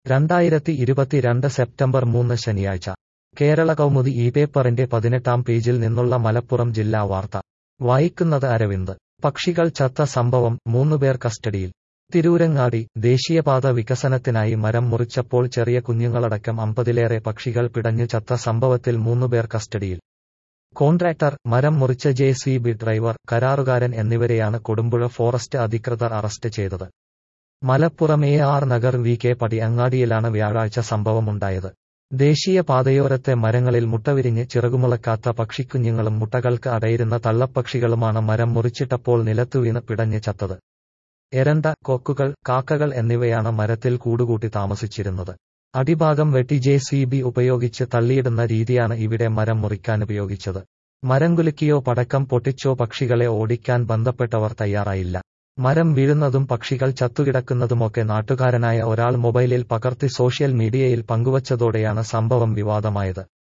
2022 September 3 ശനിയാഴ്ച കേരള കൗമുദി ഈ പേപ്പറിന്റെ 18-ാം പേജിൽ നിന്നുള്ള മലപ്പുറം ജില്ലാ വാർത്ത വായിക്കുന്നത് അരവിന്ദ്. പക്ഷികൾ ചത്ത സംഭവം, 3 പേർ കസ്റ്റഡിയിൽ. തിരൂരങ്ങാടി, ദേശീയപാത വികസനത്തിനായി മരം മുറിച്ചപ്പോൾ ചെറിയ കുഞ്ഞുങ്ങളടക്കം 50-ലേറെ പക്ഷികൾ പിടഞ്ഞു ചത്ത സംഭവത്തിൽ 3 പേർ കസ്റ്റഡിയിൽ. കോൺട്രാക്ടർ, മരം മുറിച്ച JCB ഡ്രൈവർ, കരാറുകാരൻ എന്നിവരെയാണ് കൊടുമ്പുഴ ഫോറസ്റ്റ് അധികൃതർ അറസ്റ്റ് ചെയ്തത്. മലപ്പുറം AR നഗർ VK പടി അങ്ങാടിയിലാണ് വ്യാഴാഴ്ച സംഭവമുണ്ടായത്. ദേശീയ പാതയോരത്തെ മരങ്ങളിൽ മുട്ടവിരിഞ്ഞ് ചിറകുമുളക്കാത്ത പക്ഷിക്കുഞ്ഞുങ്ങളും മുട്ടകൾക്ക് അടയിരുന്ന തള്ളപ്പക്ഷികളുമാണ് മരം മുറിച്ചിട്ടപ്പോൾ നിലത്തുവീണ് പിടഞ്ഞ് ചത്തത്. എരണ്ട, കൊക്കുകൾ, കാക്കകൾ എന്നിവയാണ് മരത്തിൽ കൂടുകൂട്ടി താമസിച്ചിരുന്നത്. അടിഭാഗം വെട്ടി JCB ഉപയോഗിച്ച് തള്ളിയിടുന്ന രീതിയാണ് ഇവിടെ മരം മുറിക്കാനുപയോഗിച്ചത്. മരം കുലുക്കിയോ പടക്കം പൊട്ടിച്ചോ പക്ഷികളെ ഓടിക്കാൻ ബന്ധപ്പെട്ടവർ തയ്യാറായില്ല. മരം വീഴുന്നതും പക്ഷികൾ ചത്തുകിടക്കുന്നതുമൊക്കെ നാട്ടുകാരനായ ഒരാൾ മൊബൈലിൽ പകർത്തി സോഷ്യൽ മീഡിയയിൽ പങ്കുവച്ചതോടെയാണ് സംഭവം വിവാദമായത്.